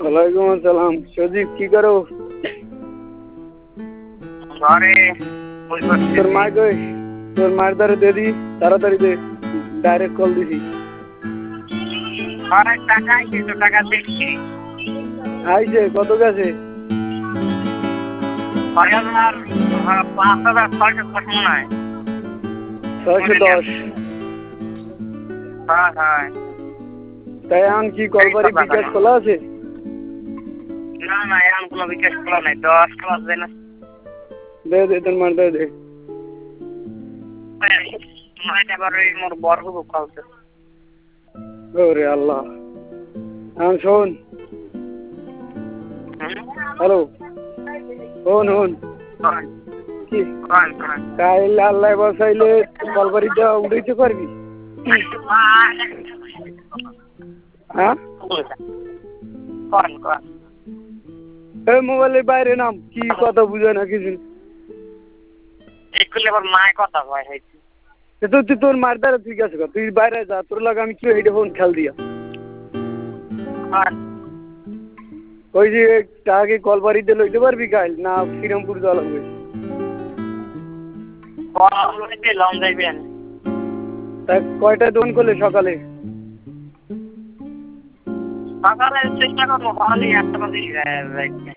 ওয়ালাইকুম আসসালাম। সজীব কি করো? ঘরে তোর মা কই? তোর মার দ্বারে দে দি, তাড়াতাড়ি দে, ডাইরেক্ট কল দিছি। অনেক টাকা আইছে তো, টাকা দেখছি আইছে কত গেছে? 6,000 5,610 মনে হয়। 610। হ্যাঁ তাই এখন কি কলবাড়ি বিকাশ খোলা আছে? না এখন কোনো বিকাশ খোলা নাই, 10 ক্লাস দেয় না। দে তোর মার দ্বারে দে। এবার ওই মোর বড় কালকে। ওরে আল্লাহ। এখন শোন, হ্যালো, শোন কি কাইল আল্লাহ বসাইলে কলবাড়িটা উঠাইতে পারবি? হ্যাঁ এই মোবাইলের বাইরে নাম, কি কথা বুঝে না কিছু। মায়ের কথা কয় তুই তোর মার দ্বারা ঠিক আছে, তুই বাইরে যা, তোর লাগে আমি কি এইটা ফোন খেল দিয়া ওই যে টাকা কলবাড়িতে লইতে পারবি কাইল, না শ্রীরামপুর যাওয়া লাগবে? তা কয়টায় দোকান করলে? সকালে সকালে চেষ্টা করবো, ভালোই 8টা বাজে